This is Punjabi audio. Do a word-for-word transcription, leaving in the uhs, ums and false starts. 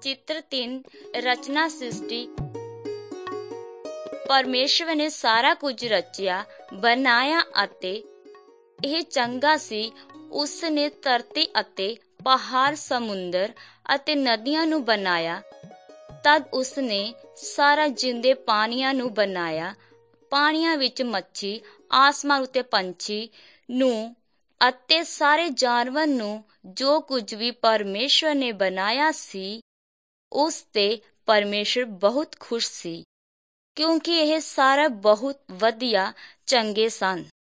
ਚਿੱਤਰ ਤਿੰਨ ਰਚਨਾ ਸ੍ਰਿਸ਼ਟੀ। ਪਰਮੇਸ਼ਵਰ ਨੇ ਸਾਰਾ ਕੁਝ ਰਚਿਆ ਬਣਾਇਆ ਅਤੇ ਇਹ ਚੰਗਾ ਸੀ। ਉਸ ਨੇ ਧਰਤੀ ਅਤੇ ਪਹਾੜ, ਸਮੁੰਦਰ ਅਤੇ ਨਦੀਆਂ ਨੂੰ ਬਣਾਇਆ। ਤਦ ਉਸ ਨੇ ਸਾਰਾ ਜਿੰਦੇ ਪਾਣੀਆਂ ਨੂੰ ਬਣਾਇਆ, ਪਾਣੀਆਂ ਵਿੱਚ ਮੱਛੀ, ਆਸਮਾਨ ਉੱਤੇ ਪੰਛੀ ਨੂੰ ਅਤੇ ਸਾਰੇ ਜਾਨਵਰ ਨੂੰ। ਜੋ ਕੁਝ ਵੀ ਪਰਮੇਸ਼ਵਰ ਨੇ ਬਣਾਇਆ ਸੀ ਉਸ ਤੇ ਪਰਮੇਸ਼ਵਰ ਬਹੁਤ ਖੁਸ਼ ਸੀ, ਕਿਉਂਕਿ ਇਹ ਸਾਰਾ ਬਹੁਤ ਵਧੀਆ ਚੰਗੇ ਸਨ।